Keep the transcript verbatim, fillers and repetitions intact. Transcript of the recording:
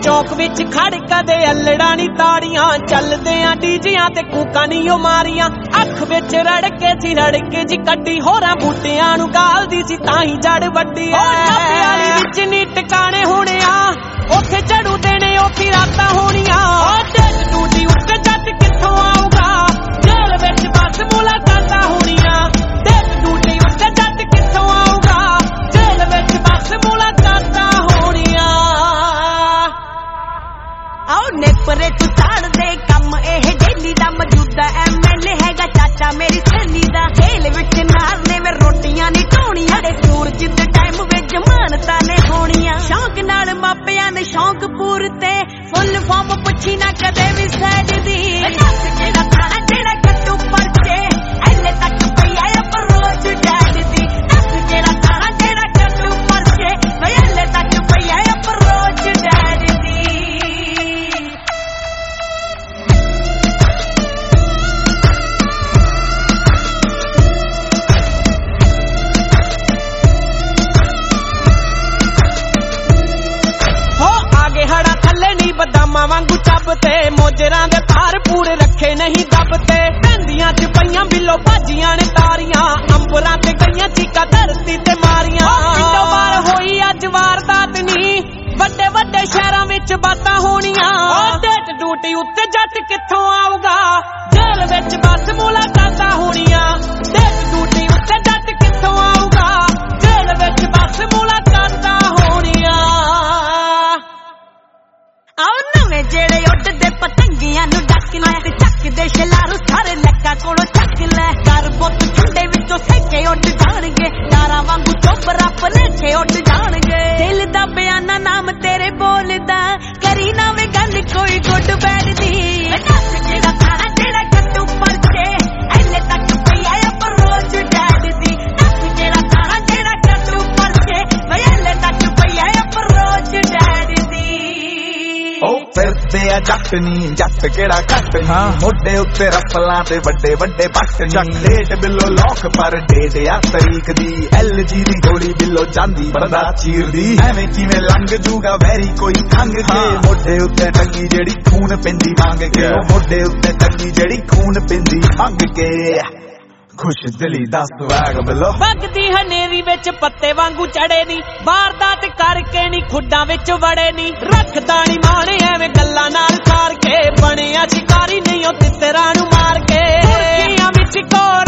चौक विच खड़ कदे अल्लड़ा नी ताड़ियां चलदे आ डीजियां ते कूकां नी ओ मारियां अख विच रड़के सी रड़के जी कड्डी होरां बूटियां नू गालदी सी ताही जड़ वड्डी ओ छापे वाली विच नी टकाने होणे आ ओथे झड़ू देने ओथी रातां होणियां ओ डेट टूटी उत्ते जट कित्थों आऊगा जेल विच बस मुलाकातां होणियां डेट टूटी उत्ते जट कित्थों आऊगा जेल विच बस मुलाकातां होणियां आओ नेपरे तू ताड़ दे कम एह डेली दा मौजूदा एमएलए हैगा चाचा मेरी सहेली दा खेल विच नारने में रोटियां नी ढोणियां दे सूरज दे टाइम विच मानता ने होणियां शौक नाल मापियां ने शौक पूरते फुल फॉर्म पुछी ना कदे भी साइड दी दस जेड़ा थाना जेड़ा कट्टू परचे एले तक पई आया पर रोज डैड दी दस जेड़ा थाना जेड़ा कट्टू परचे एले तक पई आया पर रोज डैड दी बदामां वांगू चबते मोजरां दे तार पूरे रखे नहीं दबते पैंदियां च पईयां बिलो भाजियां ने तारियां अंबरां ते गईयां चीका धरती ते मारियां पिंडों बाहर होई अज वारदात नी वड्डे वड्डे शहरां विच बातां होणियां डेट ड्यूटी उत्ते जट कित्थों आऊगा जेल विच बस मुलाकातां होणियां डेट ड्यूटी उत्ते जट कित्थों आऊगा जेल विच बस मुलाकातां होणियां आओ नवे जेड़े उड़दे पतंगियां नु डक लै चक दे शलारू सारे लक्का कोलों चक लै कर बुत ठंडे विचों सेके उड़ जाणगे तारा वांगू चोबरा पलेछे उड़ जाणगे दिल दा बयाना नाम तेरे बोलदा करी ना वे गल कोई गुड बैड दी दस जेड़ा थाना जेड़ा कट्टू परचे एले तक पई आया पर रोज डैड दी दस जेड़ा थाना जेड़ा कट्टू परचे एले तक पई आया पर रोज डैड दी फिरदे आ जट नी जट केड़ा घट नी मोढे उत्ते रफलां ते वड्डे वड्डे बट नी डेट बिलो लौक पर डेट आ तरीक दी एल जी दी गोली बिलो जांदी बंदा चीरदी एवें किवें लंघ जूगा वैरी कोई खंग के मोढे उत्ते टंगी जेड़ी खून पिंदी मंग के मोढे उत्ते टंगी जेड़ी खून पिंदी मंग के खुश दिली दस वैग बिलो वगदी हनेरी विच पत्ते वांगू चढ़े नी वारदात करके नी खुड्डां विच वड़े नी रखदा नी माणे एवें गल्लां नाल सार के बणिया शिकारी नहीं ओ तितरां नू मार के मुर्गियां विच कोल